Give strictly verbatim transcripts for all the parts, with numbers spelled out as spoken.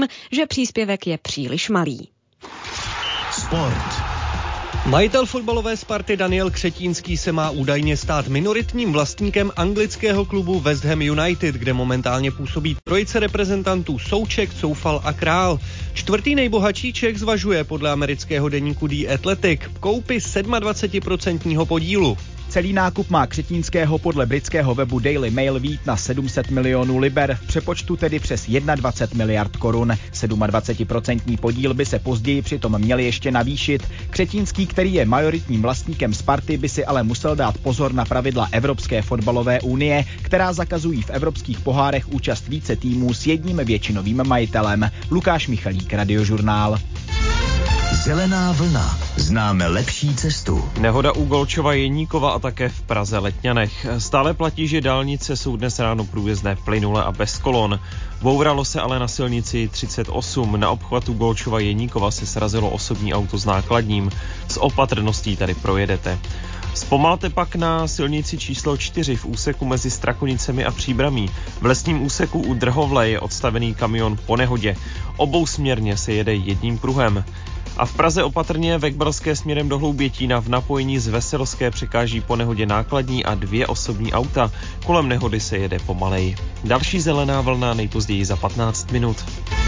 že příspěvek je příliš malý. Sport. Majitel fotbalové Sparty Daniel Křetínský se má údajně stát minoritním vlastníkem anglického klubu West Ham United, kde momentálně působí trojice reprezentantů Souček, Coufal a Král. Čtvrtý nejbohatší Čech zvažuje podle amerického deníku The Athletic koupy dvacet sedm procent podílu. Celý nákup má Křetínského podle britského webu Daily Mail vít na sedm set milionů liber, v přepočtu tedy přes dvacet jedna miliard korun. dvacet sedm procent podíl by se později přitom měl ještě navýšit. Křetínský, který je majoritním vlastníkem Sparty, by si ale musel dát pozor na pravidla Evropské fotbalové unie, která zakazují v evropských pohárech účast více týmů s jedním většinovým majitelem. Lukáš Michalík, Radiožurnál. Zelená vlna. Známe lepší cestu. Nehoda u Golčova Jeníkova a také v Praze Letňanech. Stále platí, že dálnice jsou dnes ráno průjezdné plynule a bez kolon. Bouralo se ale na silnici třicet osm. Na obchvatu Golčova Jeníkova se srazilo osobní auto s nákladním. S opatrností tady projedete. Zpomalte pak na silnici číslo čtyři v úseku mezi Strakonicemi a Příbramí. V lesním úseku u Drhovle je odstavený kamion po nehodě. Obousměrně se jede jedním pruhem. A v Praze opatrně ve Kbalské směrem do Hloubětína v napojení z Veselské překáží po nehodě nákladní a dvě osobní auta. Kolem nehody se jede pomalej. Další zelená vlna nejpozději za patnáct minut.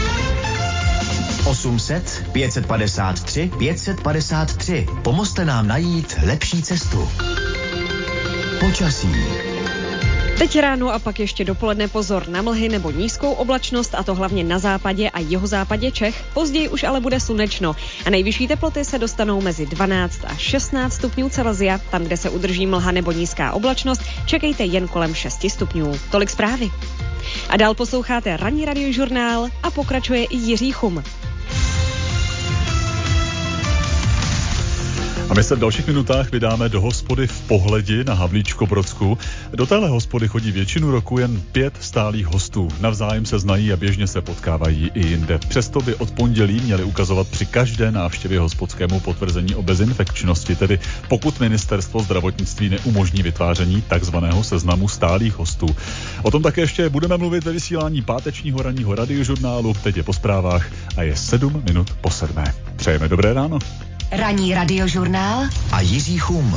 osm set, pět set padesát tři, pět set padesát tři. Pomozte nám najít lepší cestu. Počasí. Teď ráno a pak ještě dopoledne pozor na mlhy nebo nízkou oblačnost, a to hlavně na západě a jihozápadě Čech. Později už ale bude slunečno a nejvyšší teploty se dostanou mezi dvanáct a šestnáct stupňů Celsia. Tam, kde se udrží mlha nebo nízká oblačnost, čekejte jen kolem šest stupňů. Tolik zprávy. A dál posloucháte ranní Radiožurnál a pokračuje i Jiří Chum. A my se v dalších minutách vydáme do hospody v Pohledi na Havlíčkobrodsku. Do téhle hospody chodí většinu roku jen pět stálých hostů. Navzájem se znají a běžně se potkávají i jinde. Přesto by od pondělí měli ukazovat při každé návštěvě hospodskému potvrzení o bezinfekčnosti, tedy pokud ministerstvo zdravotnictví neumožní vytváření takzvaného seznamu stálých hostů. O tom také ještě budeme mluvit ve vysílání pátečního ranního Radiožurnálu. Teď je po zprávách a je sedm minut po sedmé. Přejeme dobré ráno. Ranní Radiožurnál a Jiří Chum.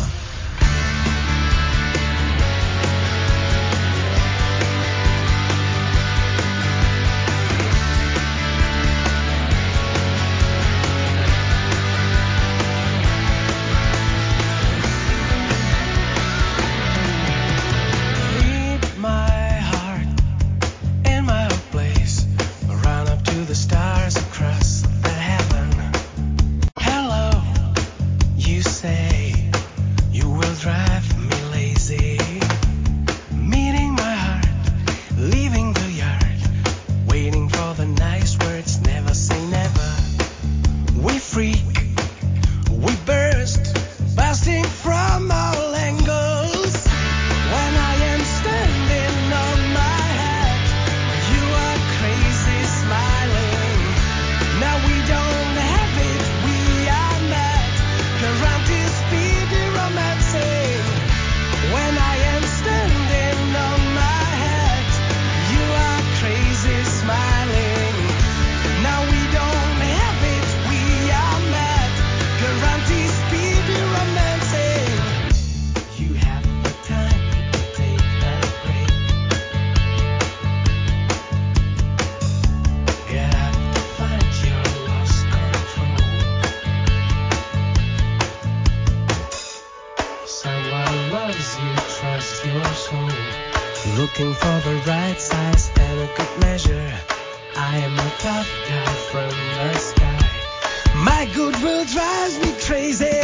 Looking for the right size and a good measure. I am a tough guy from the sky. My goodwill drives me crazy.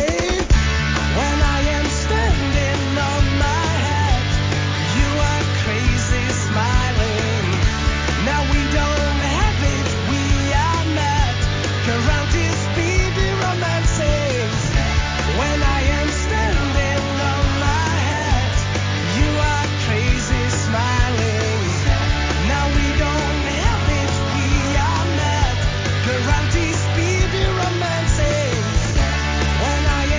When I am standing on my head, you are crazy smiling. Now we don't have it, we are mad. Guaranteed speedy romancing. When I am standing on my head, you are crazy smiling. Now we don't have it, we are mad. Guaranteed speedy romancing. When I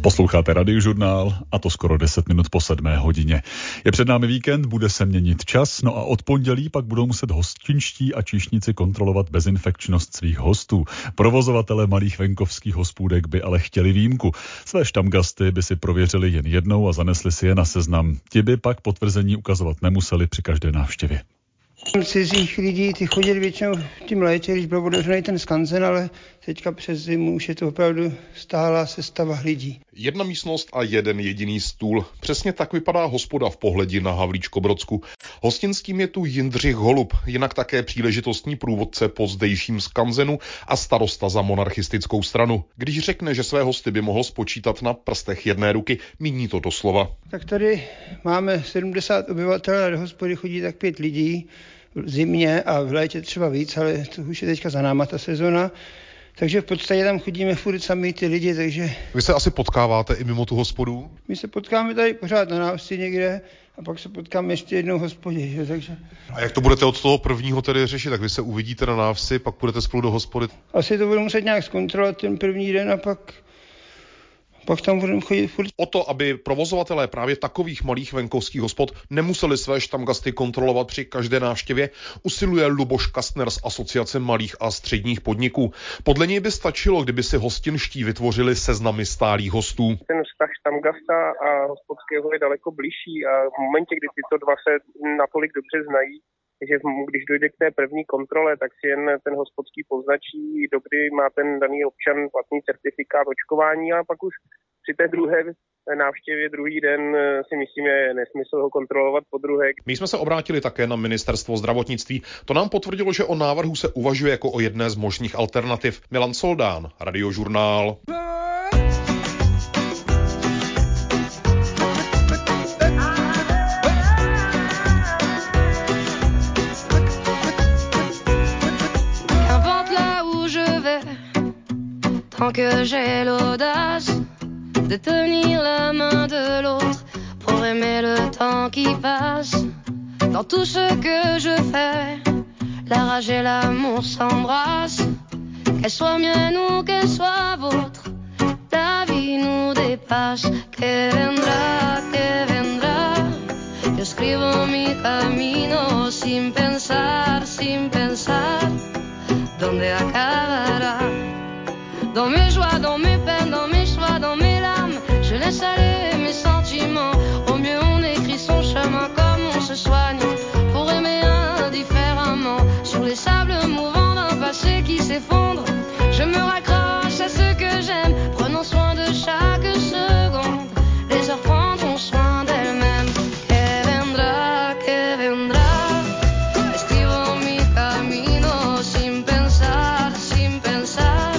Posloucháte Radiožurnál a to skoro deset minut po sedmé hodině. Je před námi víkend, bude se měnit čas, no a od pondělí pak budou muset hostinští a číšníci kontrolovat bezinfekčnost svých hostů. Provozovatelé malých venkovských hospůdek by ale chtěli výjimku. Své štamgasty by si prověřili jen jednou a zanesli si je na seznam. Ti by pak potvrzení ukazovat nemuseli při každé návštěvě. Cizích lidí, ty chodili většinou v tím létě, když byl otevřený ten skanzen, ale teďka přes zimu už je to opravdu stálá sestava lidí. Jedna místnost a jeden jediný stůl. Přesně tak vypadá hospoda v Pohledi na Havlíčkobrodsku. Hostinským je tu Jindřich Holub, jinak také příležitostní průvodce po zdejším skanzenu a starosta za monarchistickou stranu. Když řekne, že své hosty by mohl spočítat na prstech jedné ruky, míní to doslova. Tak tady máme sedmdesát obyvatel a do hospody chodí tak pět lidí. V zimě a v létě třeba víc, ale to už je teďka za náma ta sezona. Takže v podstatě tam chodíme furt sami ty lidi, takže... Vy se asi potkáváte i mimo tu hospodu? My se potkáme tady pořád na návsi někde a pak se potkáme ještě jednou v hospodě, že? Takže... A jak to budete od toho prvního tedy řešit? Tak vy se uvidíte na návsi, pak půjdete spolu do hospody? Asi to budu muset nějak zkontrolovat ten první den a pak... Pak tam budeme chodit furt. O to, aby provozovatelé právě takových malých venkovských hospod nemuseli své štamgasty kontrolovat při každé návštěvě, usiluje Luboš Kastner z Asociace malých a středních podniků. Podle něj by stačilo, kdyby si hostinští vytvořili seznamy stálých hostů. Ten vztah štamgasta a hospodského je daleko bližší a v momentě, kdy tyto dva se natolik dobře znají, že když dojde k té první kontrole, tak si jen ten hospodský poznačí, dokdy má ten daný občan platný certifikát očkování a pak už při té druhé návštěvě druhý den si myslím, je nesmysl ho kontrolovat po druhé. My jsme se obrátili také na ministerstvo zdravotnictví. To nám potvrdilo, že o návrhu se uvažuje jako o jedné z možných alternativ. Milan Soldán, Radiožurnál. Tant que j'ai l'audace de tenir la main de l'autre pour aimer le temps qui passe. Dans tout ce que je fais, la rage et l'amour s'embrassent. Qu'elle soit mienne ou qu'elle soit vôtre, la vie nous dépasse. Que vendrá, que vendrá. Yo escribo mi camino sin pensar, sin pensar dónde acabará. Dans mes joies, dans mes peines, dans mes choix, dans mes larmes, je laisse aller mes sentiments. Au mieux on écrit son chemin comme on se soigne pour aimer indifféremment. Sur les sables mouvants d'un passé qui s'effondre, je me raccroche à ce que j'aime, prenons soin de chaque seconde. Les heures prendront soin d'elles-mêmes. Que vendrá, que vendrá. Escribo mi camino sin pensar, sin pensar.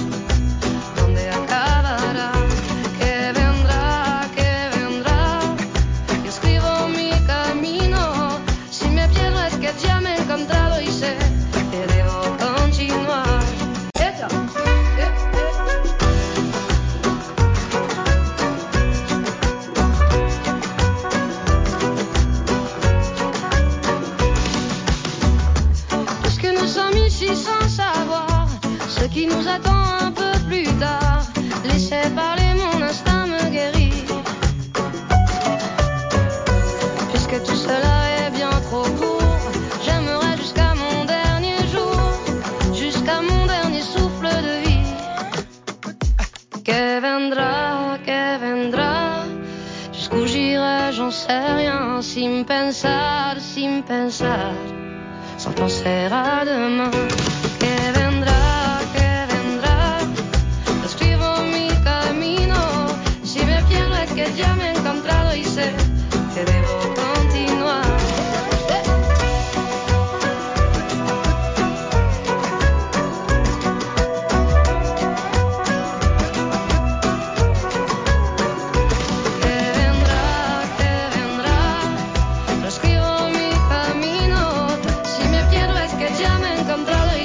Qui nous attend un peu plus tard. Laissez parler, mon instinct me guérit. Puisque tout cela est bien trop court, j'aimerais jusqu'à mon dernier jour, jusqu'à mon dernier souffle de vie. Que vendrá, que vendrá. Jusqu'où j'irai, j'en sais rien. Sin pensar, sin pensar, sans penser à demain. Que vendrá. Que ya me he encontrado y sé que debo continuar. Que vendrá, que vendrá. Reescribo mi camino. Si me pierdo es que ya me he encontrado y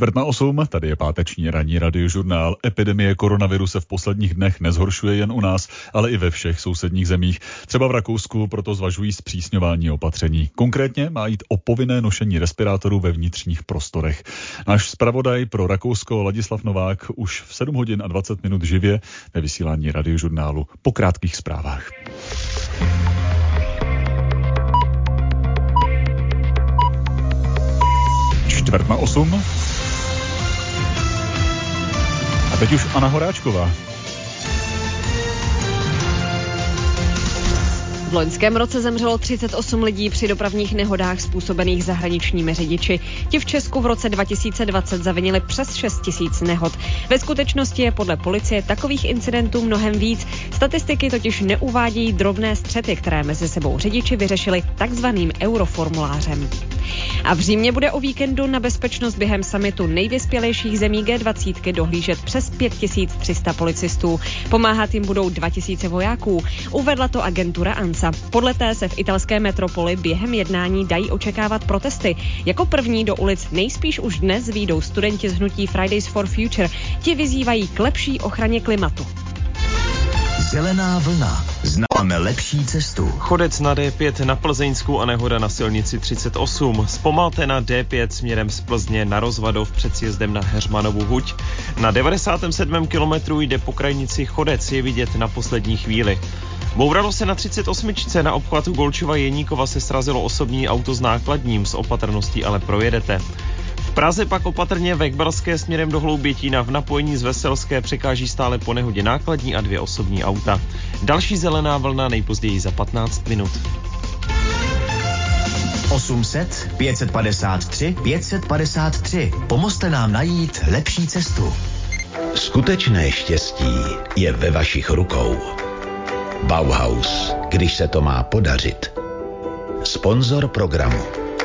Čtvrt na osm, tady je páteční ranní radiožurnál. Epidemie koronaviru se v posledních dnech nezhoršuje jen u nás, ale i ve všech sousedních zemích. Třeba v Rakousku proto zvažují zpřísňování opatření. Konkrétně má jít o povinné nošení respirátorů ve vnitřních prostorech. Náš zpravodaj pro Rakousko Ladislav Novák už v sedm hodin a dvacet minut živě ve vysílání radiožurnálu po krátkých zprávách. Čtvrt na osm. A teď už Anna Horáčková. V loňském roce zemřelo třicet osm lidí při dopravních nehodách způsobených zahraničními řidiči. Ti v Česku v roce dva tisíce dvacet zavinili přes šest tisíc nehod. Ve skutečnosti je podle policie takových incidentů mnohem víc. Statistiky totiž neuvádějí drobné střety, které mezi sebou řidiči vyřešili takzvaným euroformulářem. A v Římě bude o víkendu na bezpečnost během summitu nejvyspělejších zemí G dvacet dohlížet přes pět tisíc tři sta policistů. Pomáhat jim budou dva tisíce vojáků. Uvedla to agentura ANSA. Podle té se v italské metropoli během jednání dají očekávat protesty. Jako první do ulic nejspíš už dnes vyjdou studenti z hnutí Fridays for Future. Ti vyzývají k lepší ochraně klimatu. Zelená vlna. Známe lepší cestu. Chodec na D pět na Plzeňsku a nehoda na silnici třicet osm. Zpomalte na D pět směrem z Plzně na Rozvadov před sjezdem na Heřmanovu huť. Na devadesátém sedmém kilometru jde po krajnici Chodec, je vidět na poslední chvíli. Bouralo se na třicet osm na obchvatu Golčova Jeníkova, se srazilo osobní auto s nákladním, s opatrností ale projedete. V Praze pak opatrně ve Kbelské směrem do Hloubětína v napojení z Veselské překáží stále po nehodě nákladní a dvě osobní auta. Další zelená vlna nejpozději za patnáct minut. osm set, pět set padesát tři, pět set padesát tři. Pomozte nám najít lepší cestu. Skutečné štěstí je ve vašich rukou. Bauhaus, když se to má podařit. Sponzor programu.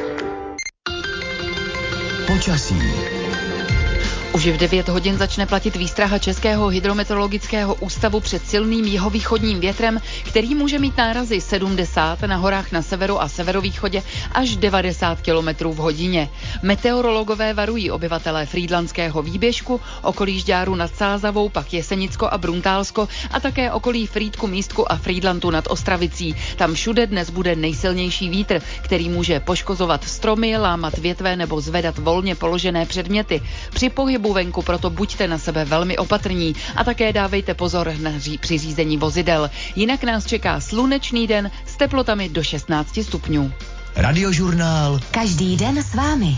Počasí. Už v devět hodin začne platit výstraha Českého hydrometeorologického ústavu před silným jihovýchodním větrem, který může mít nárazy sedmdesát, na horách na severu a severovýchodě až devadesát kilometrů v hodině. Meteorologové varují obyvatelé Frýdlantského výběžku, okolí Žďáru nad Sázavou, pak Jesenicko a Bruntálsko a také okolí Frýdku, Místku a Frýdlantu nad Ostravicí. Tam všude dnes bude nejsilnější vítr, který může poškozovat stromy, lámat větve nebo zvedat volně položené předměty. Při pohybu venku proto buďte na sebe velmi opatrní a také dávejte pozor na ří, při řízení vozidel. Jinak nás čeká slunečný den s teplotami do šestnáct stupňů. Radiožurnál. Každý den s vámi.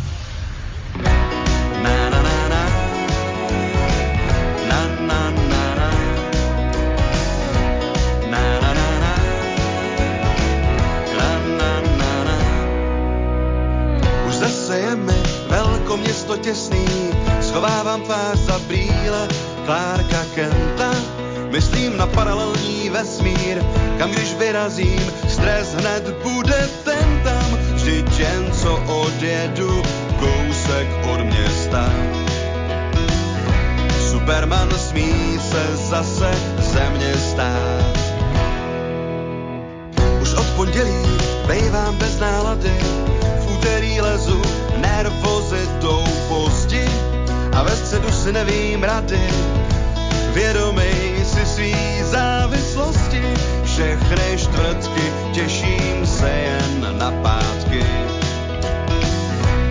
Na, na, na, na. Na, na, na, na. Na, na, na, na. Na, na, na, na. Už zase je mi velkoměsto těsný, schovávám tvář za brýle Clarka Kenta. Myslím na paralelní vesmír, kam když vyrazím, stres hned bude ten tam. Vždyť jen co odjedu, kousek od města. Superman smí se zase ze mě stát. Už od pondělí bejvám bez nálady, v úterý lezu nervozitou pozdě a ve středu si nevím rady, vědomej si svý závislosti. Všechny čtvrtky těším se jen na pátky.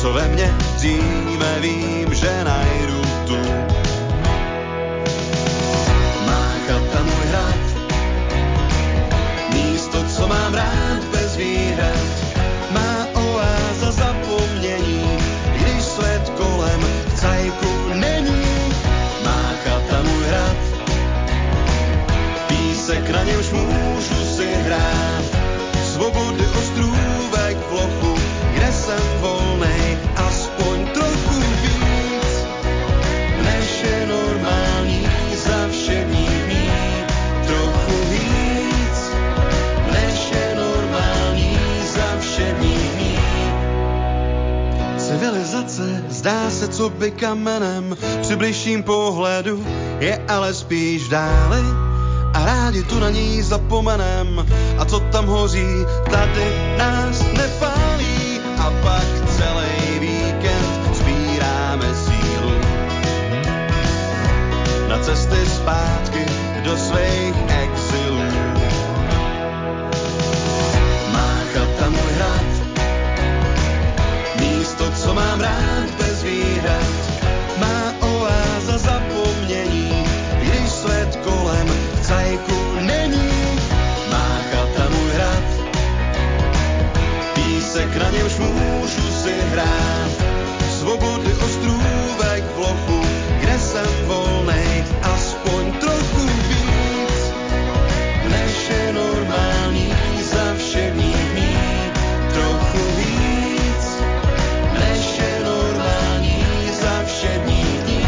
co ve mně dříve vím, že najdu tu. Má chata můj hrad, místo, co mám rád bez výhrad. Má oáza zapomnění, když svět kolem v cajku není. Má chata můj hrad, písek na němž můžu si hrát. Svobody ostrůvek v lochu, kde jsem volnej, aspoň trochu víc, než je normální za všední dní. Trochu víc, než je normální za všední dní. Civilizace zdá se, co by kamenem při bližším pohledu je ale spíš v dáli. A rádi tu na ní zapomenem. A co tam hoří, tady nás nepálí. A pak celý víkend sbíráme sílu na cesty zpátky do svých exilů. Má chata můj hrad, místo, co mám rád bez výhrad. Má oáza zapomnění, když svět kolem cajku není. Má chata můj hrad, písek na němž můžu si hrát. Svobody ostrůvek v lochu, kde jsem volnej, aspoň trochu víc, než je normální za všední dní. Trochu víc, než je normální za všední dní.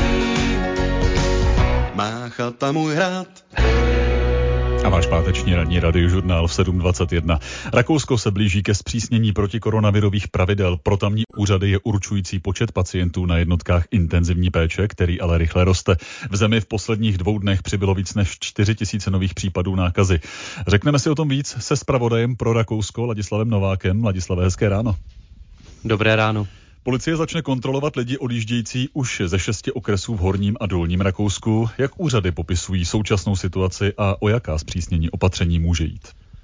Má chata můj hrad. A váš páteční ranní radiožurnál v sedm dvacet jedna. Rakousko se blíží ke zpřísnění protikoronavirových pravidel. Pro tamní úřady je určující počet pacientů na jednotkách intenzivní péče, který ale rychle roste. V zemi v posledních dvou dnech přibylo víc než čtyři tisíce nových případů nákazy. Řekneme si o tom víc se zpravodajem pro Rakousko Ladislavem Novákem. Ladislave, hezké ráno. Dobré ráno. Policie začne kontrolovat lidi odjíždějící už ze šesti okresů v Horním a Dolním Rakousku. Jak úřady popisují současnou situaci a o jaká zpřísnění opatření může jít?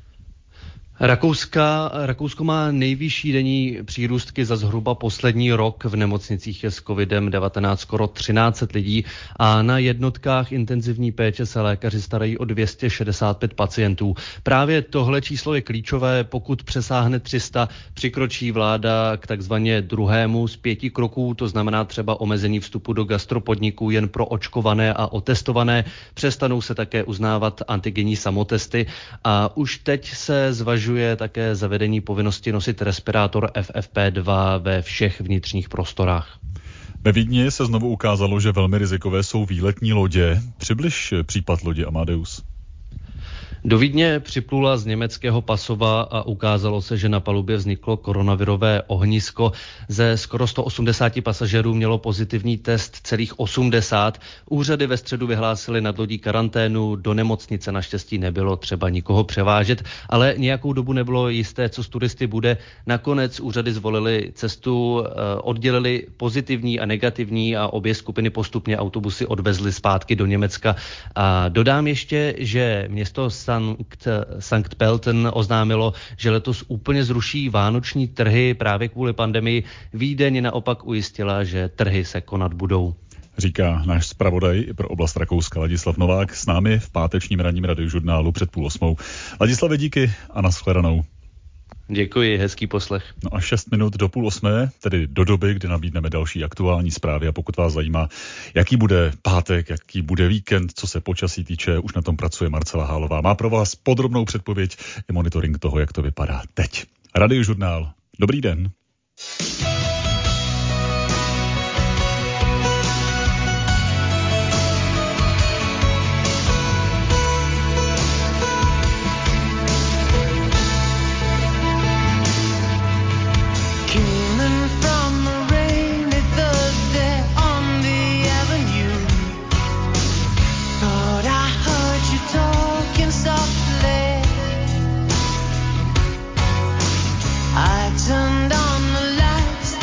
Rakouska, Rakousko má nejvyšší denní přírůstky za zhruba poslední rok. V nemocnicích je s covidem devatenáct skoro třináct set lidí a na jednotkách intenzivní péče se lékaři starají o dvě stě šedesát pět pacientů. Právě tohle číslo je klíčové. Pokud přesáhne tři sta, přikročí vláda k takzvaně druhému z pěti kroků, to znamená třeba omezení vstupu do gastropodniků jen pro očkované a otestované. Přestanou se také uznávat antigenní samotesty a už teď se zvažuje také zavedení povinnosti nosit respirátor F F P dva ve všech vnitřních prostorách. Ve Vídni se znovu ukázalo, že velmi rizikové jsou výletní lodě. Přibliž případ lodi Amadeus. Do Vídně připlula z německého Pasova a ukázalo se, že na palubě vzniklo koronavirové ohnisko. Ze skoro sto osmdesáti pasažérů mělo pozitivní test celých osmdesát. Úřady ve středu vyhlásily nad lodí karanténu, do nemocnice naštěstí nebylo třeba nikoho převážet, ale nějakou dobu nebylo jisté, co s turisty bude. Nakonec úřady zvolili cestu, oddělili pozitivní a negativní a obě skupiny postupně autobusy odvezly zpátky do Německa. A dodám ještě, že město Sankt, Sankt Pölten oznámilo, že letos úplně zruší vánoční trhy právě kvůli pandemii. Vídeň naopak ujistila, že trhy se konat budou. Říká náš zpravodaj pro oblast Rakouska Ladislav Novák s námi v pátečním ranním radiožurnálu před půl osmou. Ladislave, díky a nashledanou. Děkuji, hezký poslech. No a šest minut do půl osmé, tedy do doby, kdy nabídneme další aktuální zprávy a pokud vás zajímá, jaký bude pátek, jaký bude víkend, co se počasí týče, už na tom pracuje Marcela Hálová. Má pro vás podrobnou předpověď i monitoring toho, jak to vypadá teď. Radiožurnál. Dobrý den. I turned on the lights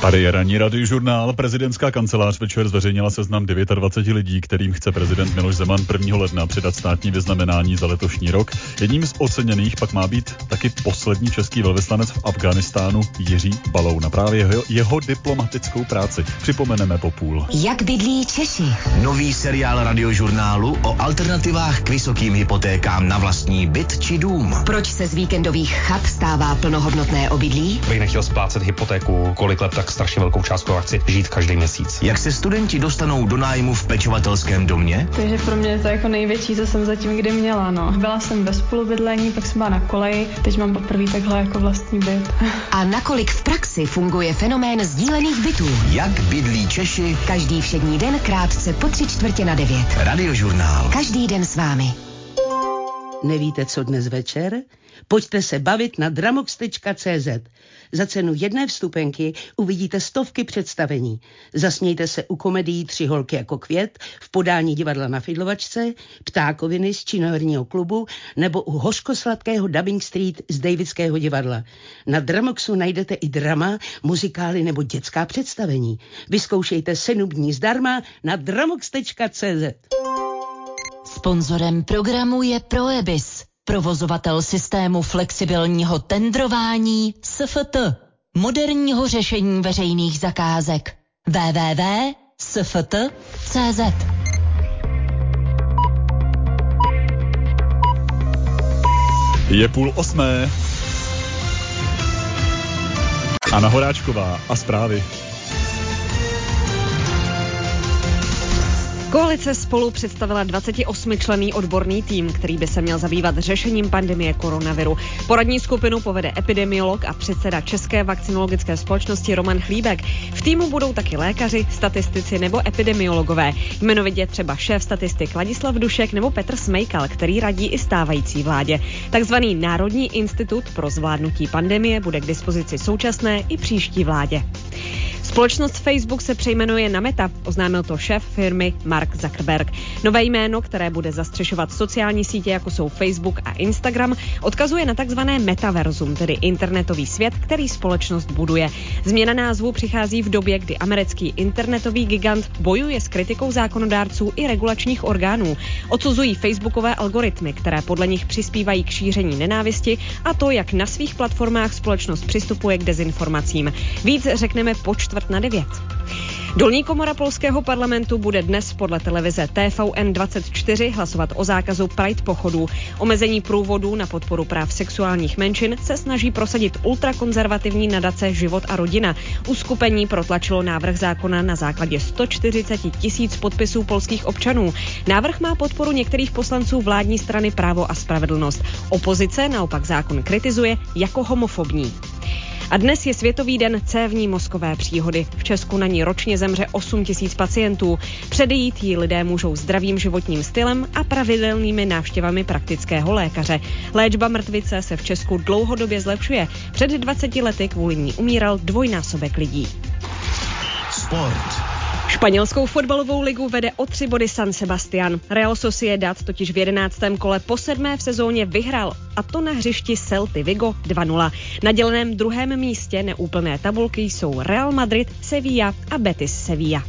Tady je ranní radiožurnál. Prezidentská kancelář večer zveřejnila seznam dvacet devět lidí, kterým chce prezident Miloš Zeman prvního ledna předat státní vyznamenání za letošní rok. Jedním z oceněných pak má být taky poslední český velvyslanec v Afghánistánu Jiří Baloun. A právě jeho, jeho diplomatickou práci připomeneme po půl. Jak bydlí Češi? Nový seriál radiožurnálu o alternativách k vysokým hypotékám na vlastní byt či dům. Proč se z víkendových chat stává plnohodnotné obydlí? Bych nechtěl splácet hypotéku kolik let, tak strašně velkou částku a chci žít každý měsíc. Jak se studenti dostanou do nájmu v pečovatelském domě? Takže pro mě je to jako největší, co jsem zatím kdy měla, no. Byla jsem ve spolubydlení, pak jsem byla na koleji, teď mám poprvé takhle jako vlastní byt. A nakolik v praxi funguje fenomén sdílených bytů? Jak bydlí Češi? Každý všední den krátce po tři čtvrtě na devět. Radiožurnál. Každý den s vámi. Nevíte, co dnes večer? Pojďte se bavit na dramox tečka cé zet. Za cenu jedné vstupenky uvidíte stovky představení. Zasmějte se u komedií Tři holky jako květ, v podání divadla Na Fidlovačce, Ptákoviny z činoherního klubu nebo u hořkosladkého Dubbing Street z Davidského divadla. Na Dramoxu najdete i drama, muzikály nebo dětská představení. Vyzkoušejte sedm dní zdarma na dramox tečka cé zet. Sponzorem programu je Proebis, provozovatel systému flexibilního tendrování S F T, moderního řešení veřejných zakázek. w w w tečka s f t tečka c z. Je půl osmé. Anna Horáčková a zprávy. Koalice Spolu představila dvacetiosmičlenný odborný tým, který by se měl zabývat řešením pandemie koronaviru. Poradní skupinu povede epidemiolog a předseda České vakcinologické společnosti Roman Chlíbek. V týmu budou taky lékaři, statistici nebo epidemiologové. Jmenovitě třeba šéf statistik Ladislav Dušek nebo Petr Smejkal, který radí i stávající vládě. Takzvaný Národní institut pro zvládnutí pandemie bude k dispozici současné i příští vládě. Společnost Facebook se přejmenuje na Meta, oznámil to šéf firmy Mark Zuckerberg. Nové jméno, které bude zastřešovat sociální sítě, jako jsou Facebook a Instagram, odkazuje na takzvané metaverzum, tedy internetový svět, který společnost buduje. Změna názvu přichází v době, kdy americký internetový gigant bojuje s kritikou zákonodárců i regulačních orgánů. Odsuzují facebookové algoritmy, které podle nich přispívají k šíření nenávisti, a to, jak na svých platformách společnost přistupuje k dezinformacím. Víc řekneme po čtvrt na devět. Dolní komora polského parlamentu bude dnes podle televize T V N dvacet čtyři hlasovat o zákazu Pride pochodů. Omezení průvodů na podporu práv sexuálních menšin se snaží prosadit ultrakonzervativní nadace Život a rodina. Uskupení protlačilo návrh zákona na základě sto čtyřicet tisíc podpisů polských občanů. Návrh má podporu některých poslanců vládní strany Právo a spravedlnost. Opozice naopak zákon kritizuje jako homofobní. A dnes je Světový den cévní mozkové příhody. V Česku na ní ročně zemře osm tisíc pacientů. Předejít jí lidé můžou zdravým životním stylem a pravidelnými návštěvami praktického lékaře. Léčba mrtvice se v Česku dlouhodobě zlepšuje. Před dvaceti lety kvůli ní umíral dvojnásobek lidí. Sport. Španělskou fotbalovou ligu vede o tři body San Sebastián. Real Sociedad totiž v jedenáctém kole po sedmé v sezóně vyhrál, a to na hřišti Celty Vigo dva nula. Na děleném druhém místě neúplné tabulky jsou Real Madrid, Sevilla a Betis Sevilla.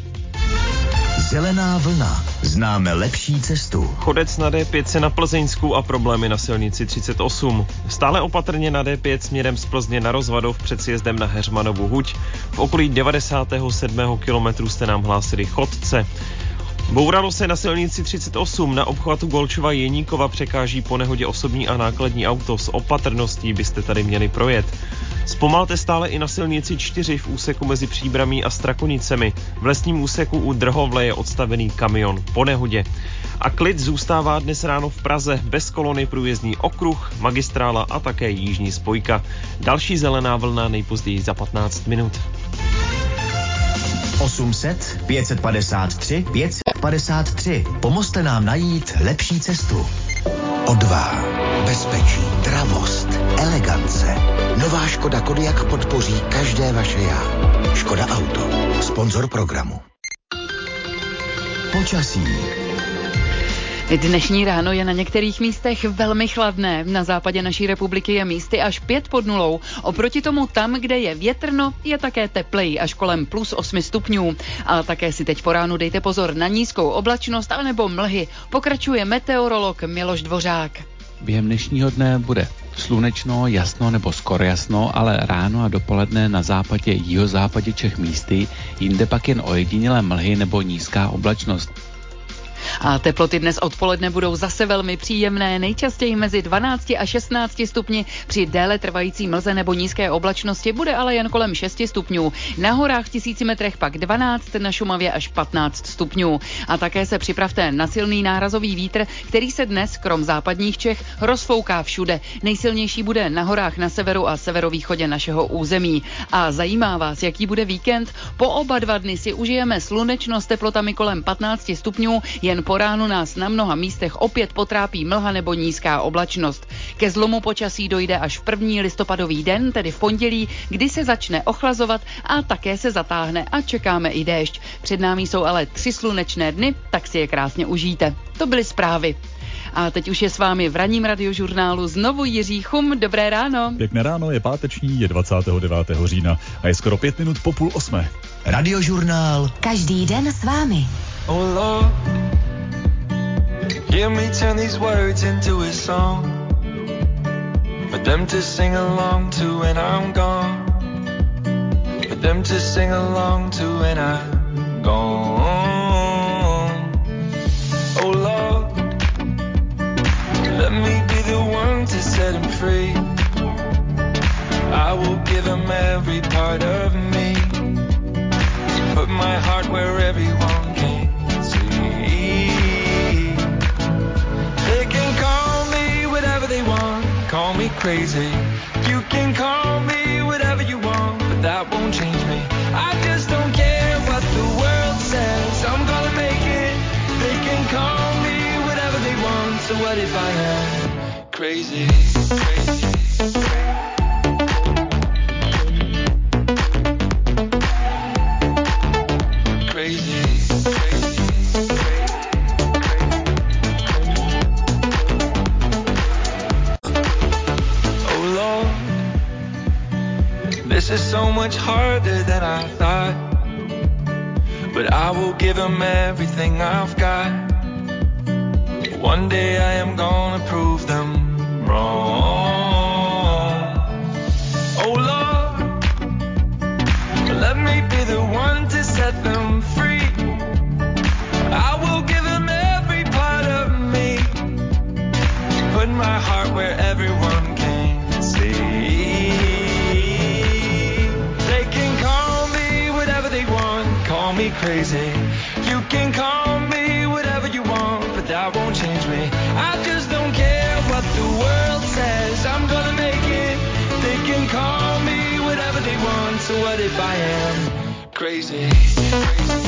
Zelená vlna. Známe lepší cestu. Chodec na D pět se na Plzeňsku a problémy na silnici třicet osm. Stále opatrně na D pět směrem z Plzně na Rozvadov před sjezdem na Heřmanovu huť. V okolí devadesátého sedmého kilometru jste nám hlásili chodce. Bouralo se na silnici třicet osm, na obchvatu Golčova Jeníkova překáží po nehodě osobní a nákladní auto. S opatrností byste tady měli projet. Zpomalte stále i na silnici čtyři v úseku mezi Příbramí a Strakonicemi. V lesním úseku u Drhovle je odstavený kamion po nehodě. A klid zůstává dnes ráno v Praze, bez kolony průjezdní okruh, magistrála a také jížní spojka. Další zelená vlna nejpozději za patnáct minut. osm set pět set padesát tři pět set padesát tři. Pomozte nám najít lepší cestu. Odvaha, bezpečí, dravost, elegance. Nová Škoda Kodiaq podpoří každé vaše já. Škoda Auto, sponzor programu. Počasí. Dnešní ráno je na některých místech velmi chladné. Na západě naší republiky je místy až pět pod nulou. Oproti tomu tam, kde je větrno, je také tepleji, až kolem plus osmi stupňů. A také si teď po ránu dejte pozor na nízkou oblačnost anebo mlhy. Pokračuje meteorolog Miloš Dvořák. Během dnešního dne bude slunečno, jasno nebo skoro jasno, ale ráno a dopoledne na západě, jihozápadě Čech místy, jinde pak jen ojedinělé mlhy nebo nízká oblačnost. A teploty dnes odpoledne budou zase velmi příjemné, nejčastěji mezi dvanácti a šestnácti stupni, při déle trvající mlze nebo nízké oblačnosti bude ale jen kolem šesti stupňů. Na horách v tisíci metrech pak dvanáct, na Šumavě až patnáct stupňů. A také se připravte na silný nárazový vítr, který se dnes, krom západních Čech, rozfouká všude. Nejsilnější bude na horách na severu a severovýchodě našeho území. A zajímá vás, jaký bude víkend? Po oba dva dny si užijeme slunečno s teplotami kolem patnácti stupňů, jen po ránu nás na mnoha místech opět potrápí mlha nebo nízká oblačnost. Ke zlomu počasí dojde až v první listopadový den, tedy v pondělí, kdy se začne ochlazovat a také se zatáhne a čekáme i déšť. Před námi jsou ale tři slunečné dny, tak si je krásně užijte. To byly zprávy. A teď už je s vámi v ranním radiožurnálu znovu Jiří Chum. Dobré ráno. Pěkné ráno, je páteční, je dvacátého devátého října a je skoro pět minut po půl osmé. Radiožurnál. Každý den s vámi. Oh Lord, hear me turn these words into a song for them to sing along to when I'm gone, for them to sing along to when I'm gone. Oh Lord, let me be the one to set him free. I will give him every part of me, put my heart where everyone can see. They can call me whatever they want, call me crazy. You can call me whatever you want, but that won't change me. I just don't care what the world says, I'm gonna make it. They can call me whatever they want, so what if I am crazy, crazy. This is so much harder than I thought, but I will give them everything I've got. One day I am gonna prove them wrong. Oh Lord, let me be the one to set them free. I will give them every part of me, put my heart where everyone can see. Call me crazy, you can call me whatever you want, but that won't change me. I just don't care what the world says, I'm gonna make it. They can call me whatever they want, so what if I am crazy, crazy.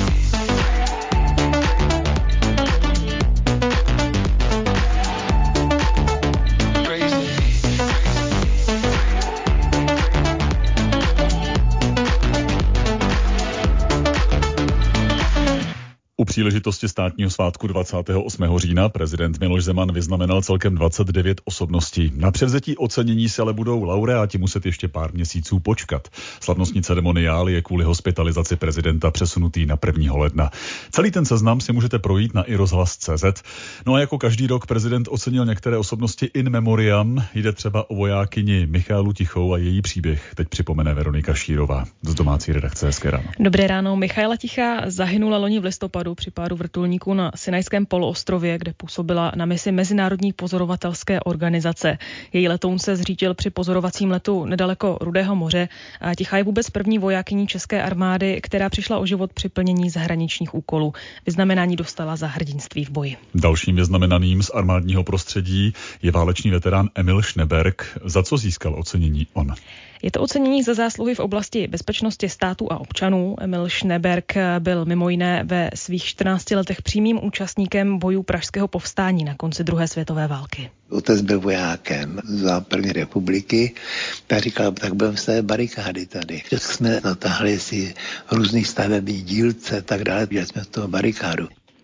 U příležitosti státního svátku dvacátého osmého října prezident Miloš Zeman vyznamenal celkem dvacet devět osobností. Na převzetí ocenění se ale budou laureáti muset ještě pár měsíců počkat. Slavnostní ceremoniál je kvůli hospitalizaci prezidenta přesunutý na prvního ledna. Celý ten seznam si můžete projít na i rozhlas tečka cé zet. No a jako každý rok prezident ocenil některé osobnosti in memoriam. Jde třeba o vojákyni Michaelu Tichou a její příběh teď připomene Veronika Šírová z domácí redakce Hezké ráno. Dobré ráno. Michaela Tichá zahynula loni v listopadu při pádu vrtulníku na Sinajském poloostrově, kde působila na misi Mezinárodní pozorovatelské organizace. Její letoun se zřítil při pozorovacím letu nedaleko Rudého moře a Tichá je vůbec první vojákyní české armády, která přišla o život při plnění zahraničních úkolů. Vyznamenání dostala za hrdinství v boji. Dalším vyznamenaným z armádního prostředí je válečný veterán Emil Schneberg. Za co získal ocenění on? Je to ocenění za zásluhy v oblasti bezpečnosti státu a občanů. Emil Schneberg byl mimo jiné ve svých čtrnácti letech přímým účastníkem bojů Pražského povstání na konci druhé světové války. Otec byl vojákem za první republiky, tak říkal, tak budeme stavět barikády tady. Vždycky jsme natáhli si různých stavebních dílce, tak dále, dělali jsme z toho barikádu.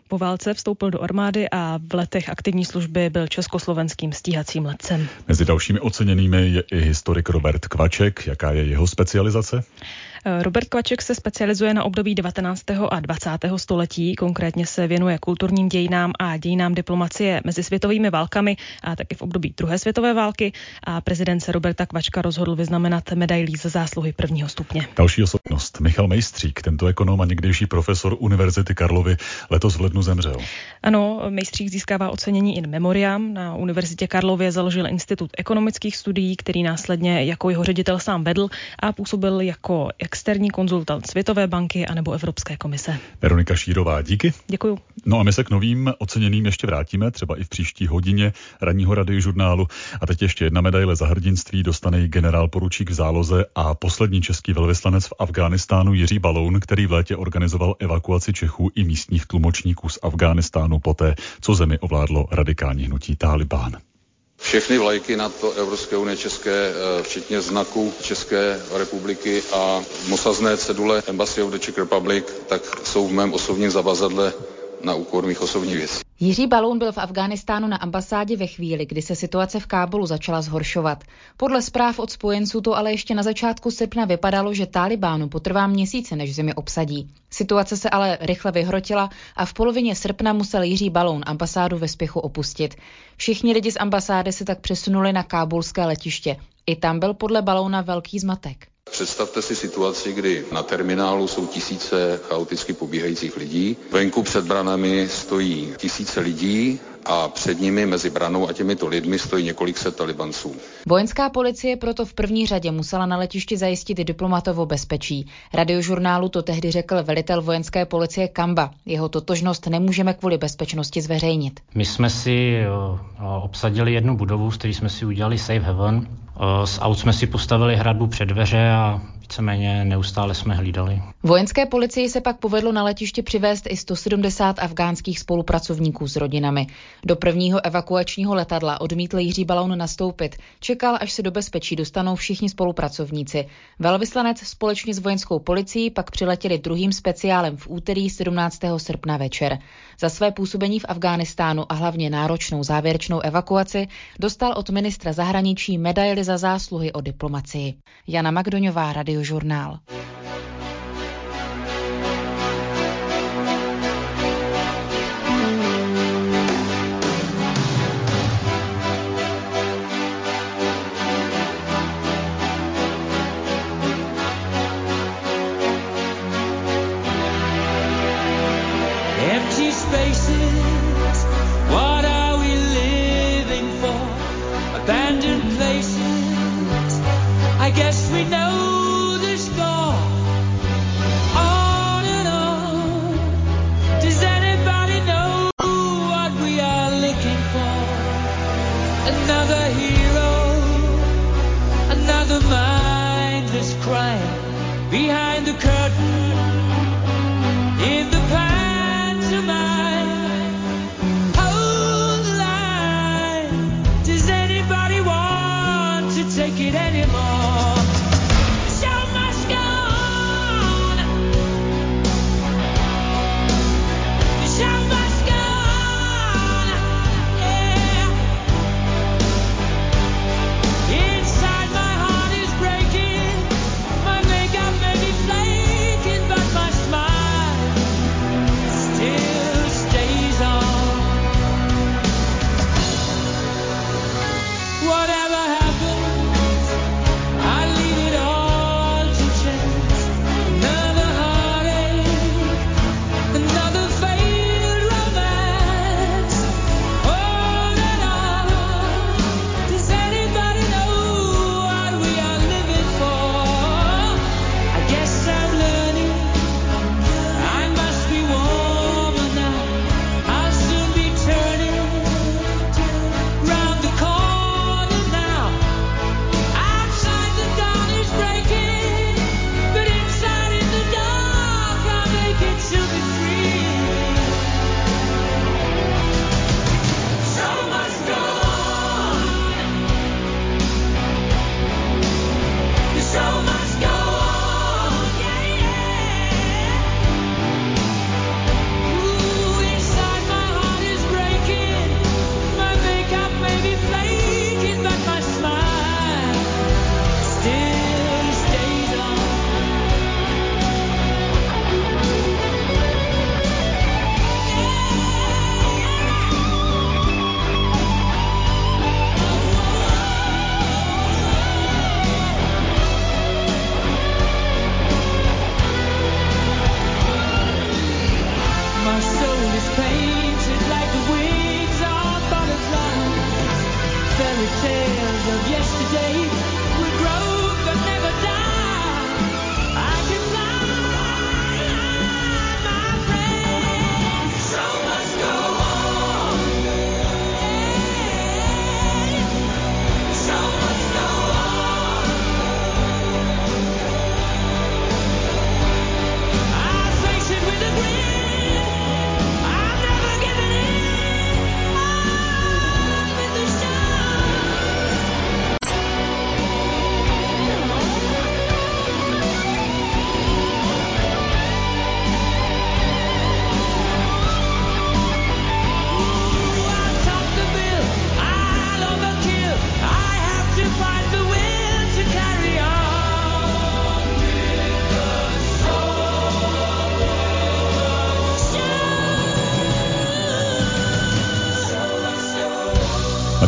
Po válce vstoupil do armády a v letech aktivní služby byl československým stíhacím letcem. Mezi dalšími oceněnými je i historik Robert Kvaček. Jaká je jeho specializace? Robert Kvaček se specializuje na období devatenáctého a dvacátého století, konkrétně se věnuje kulturním dějinám a dějinám diplomacie mezi světovými válkami a taky v období druhé světové války a prezident se Roberta Kvačka rozhodl vyznamenat medailí za zásluhy prvního stupně. Další osobnost, Michal Mejstřík, tento ekonom a někdejší profesor Univerzity Karlovy, letos v lednu zemřel. Ano, Mejstřík získává ocenění in memoriam. Na Univerzitě Karlově založil Institut ekonomických studií, který následně jako jeho ředitel sám vedl a působil jako externí konzultant Světové banky anebo Evropské komise. Veronika Šírová, díky. Děkuju. No a my se k novým oceněným ještě vrátíme, třeba i v příští hodině ranního radiožurnálu. A teď ještě jedna medaile za hrdinství dostane generál poručík v záloze a poslední český velvyslanec v Afghánistánu Jiří Baloun, který v létě organizoval evakuaci Čechů i místních tlumočníků z Afghánistánu poté, co zemi ovládlo radikální hnutí Tálibán. Všechny vlajky NATO, Evropské unie české, včetně znaku České republiky a mosazné cedule Embassy of the Czech Republic, tak jsou v mém osobním zavazadle na úkor mých osobních věcí. Jiří Baloun byl v Afghánistánu na ambasádě ve chvíli, kdy se situace v Kábulu začala zhoršovat. Podle zpráv od spojenců to ale ještě na začátku srpna vypadalo, že Tálibánu potrvá měsíce, než zemi obsadí. Situace se ale rychle vyhrotila a v polovině srpna musel Jiří Baloun ambasádu ve spěchu opustit. Všichni lidi z ambasády se tak přesunuli na kábulské letiště. I tam byl podle Balouna velký zmatek. Představte si situaci, kdy na terminálu jsou tisíce chaoticky pobíhajících lidí, venku před branami stojí tisíce lidí a před nimi mezi branou a těmito lidmi stojí několik set Talibanců. Vojenská policie proto v první řadě musela na letišti zajistit diplomatovo bezpečí. Radiožurnálu to tehdy řekl velitel vojenské policie Kamba. Jeho totožnost nemůžeme kvůli bezpečnosti zveřejnit. My jsme si obsadili jednu budovu, z které jsme si udělali safe haven. Z aut jsme si postavili hradbu před dveře a víceméně neustále jsme hlídali. Vojenské policii se pak povedlo na letiště přivést i sto sedmdesát afgánských spolupracovníků s rodinami. Do prvního evakuačního letadla odmítl Jiří Baloun nastoupit. Čekal, až se do bezpečí dostanou všichni spolupracovníci. Velvyslanec společně s vojenskou policií pak přiletěli druhým speciálem v úterý sedmnáctého srpna večer. Za své působení v Afghánistánu a hlavně náročnou závěrečnou evakuaci dostal od ministra zahraničí medaili za zásluhy o diplomacii. Jana Magdoňová, Radiožurnál. Empty spaces, what are we living for? Abandoned places, I guess we know the score. On and on, does anybody know what we are looking for? Another hero, another mindless crime behind the curtain. In the pantomime, hold the line. Does anybody want to take it anymore? The show must go on. The show must go on. Yeah. Inside my heart is breaking. My makeup may be flaking.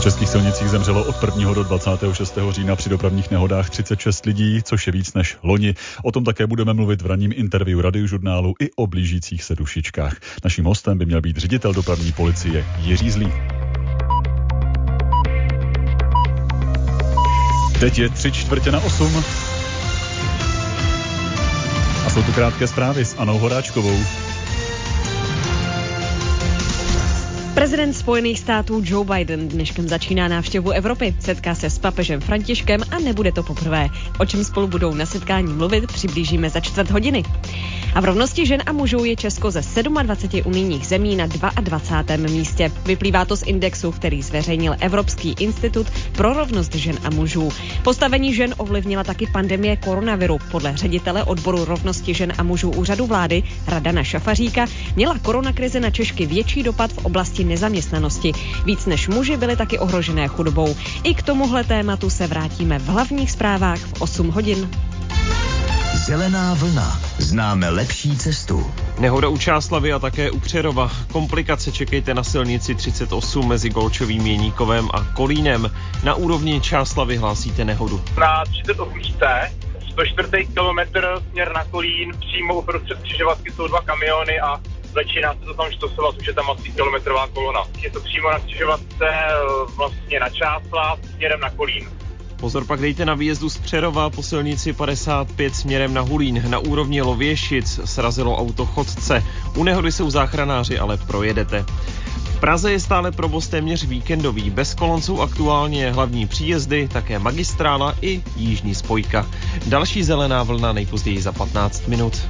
českých silnicích zemřelo od prvního do dvacátého šestého října při dopravních nehodách třicet šest lidí, což je víc než loni. O tom také budeme mluvit v ranním interview Radiožurnálu i o blížících se dušičkách. Naším hostem by měl být ředitel dopravní policie Jiří Zlý. Teď je tři čtvrtě na osm. A jsou tu krátké zprávy s Anou Horáčkovou. Prezident Spojených států Joe Biden dneškem začíná návštěvu Evropy. Setká se s papežem Františkem a nebude to poprvé. O čem spolu budou na setkání mluvit, přiblížíme za čtvrt hodiny. A v rovnosti žen a mužů je Česko ze dvaceti sedmi unijních zemí na dvacátém druhém místě. Vyplývá to z indexu, který zveřejnil Evropský institut pro rovnost žen a mužů. Postavení žen ovlivnila taky pandemie koronaviru. Podle ředitele odboru rovnosti žen a mužů úřadu vlády Radana Šafaříka měla koronakrize na Češky větší dopad v oblasti nezaměstnanosti. Víc než muži byly taky ohrožené chudobou. I k tomuhle tématu se vrátíme v hlavních zprávách v osm hodin. Zelená vlna. Známe lepší cestu. Nehoda u Čáslavy a také u Přerova. Komplikace čekejte na silnici třicet osm mezi Golčovým Jeníkovem a Kolínem. Na úrovni Čáslavy hlásíte nehodu. Na třicet osm C, sto čtyři kilometr směr na Kolín, přímo uprostřed křižovatky jsou dva kamiony a začíná se to tam štosovat, už je tam asi kilometrová kolona. Je to přímo na křižovatce vlastně na Čáslav směrem na Kolín. Pozor pak dejte na výjezdu z Přerova po silnici padesát pět směrem na Hulín. Na úrovni Lověšic srazilo auto chodce. U nehody jsou záchranáři, ale projedete. V Praze je stále provoz téměř víkendový. Bez kolon jsou aktuálně hlavní příjezdy, také magistrála i jížní spojka. Další zelená vlna nejpozději za patnáct minut.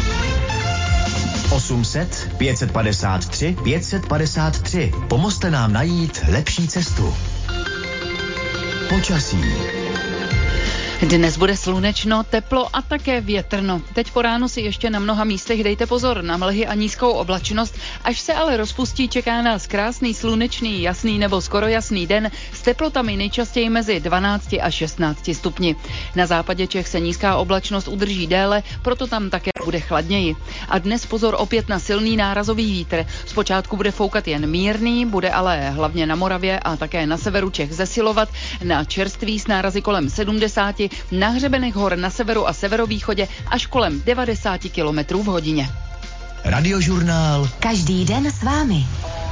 osm set, pět set padesát tři, pět set padesát tři. Pomozte nám najít lepší cestu. Počasí. Dnes bude slunečno, teplo a také větrno. Teď po ránu si ještě na mnoha místech dejte pozor na mlhy a nízkou oblačnost. Až se ale rozpustí, čeká nás krásný, slunečný, jasný nebo skoro jasný den s teplotami nejčastěji mezi dvanácti a šestnácti stupni. Na západě Čech se nízká oblačnost udrží déle, proto tam také bude chladněji. A dnes pozor opět na silný nárazový vítr. Zpočátku bude foukat jen mírný, bude ale hlavně na Moravě a také na severu Čech zesilovat. Na čerství s nárazy kolem sedmdesáti, na hřebenech hor na severu a severovýchodě až kolem devadesát kilometrů v hodině. Radiožurnál. Každý den s vámi.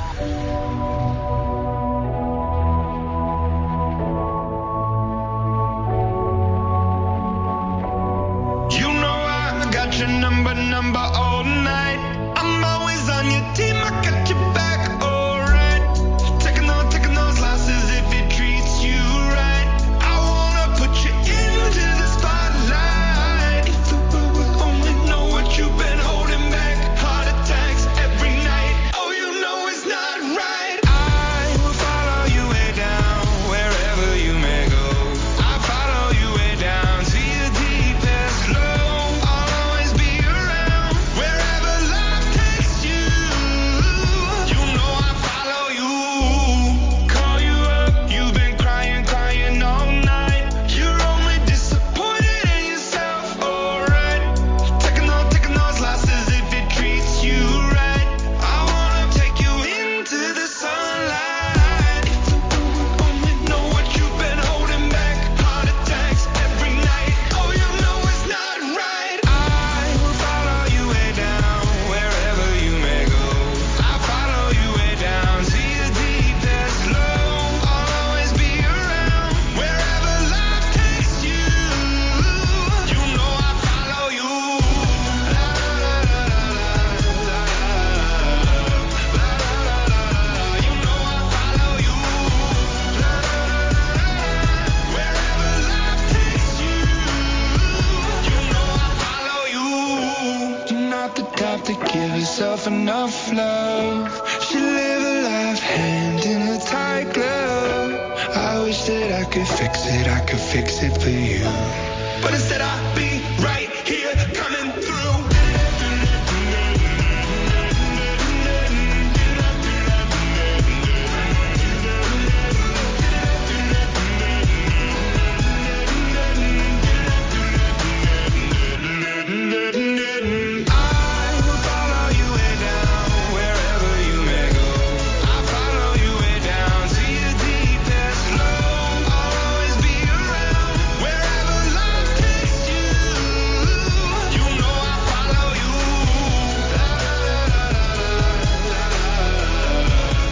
You know I got your number, number all night. I'm always on your team, I got your back, alright. Taking those, taking those losses if it treats you right. I wanna put you into the spotlight. If the world would only know what you've been holding back. Heart attacks every night. Oh, you know it's not right. I will follow you way down, wherever you may go. I follow you way down to your deepest low. I'll always be around, wherever life takes you. You know I follow you. Call you up, you've been crying, crying all night. You're only disappointed in yourself, alright. Taking those, taking those losses if it treats you right. I wanna take you into the sunlight. If the world would only know what you've been holding back. Heart attacks every night. Oh, you know it's not right. I will follow you way down, wherever you may go. I follow you way down to your deepest low. I'll always be around, wherever life takes you. You know I follow you. La la la la la la la la la la. You know I follow you. La la la la la. Wherever life takes you. You know I follow you. You're not the type to give yourself enough love. Should live a life hand in a tight glove. I wish that I could fix it, I could fix it for you. But instead I beat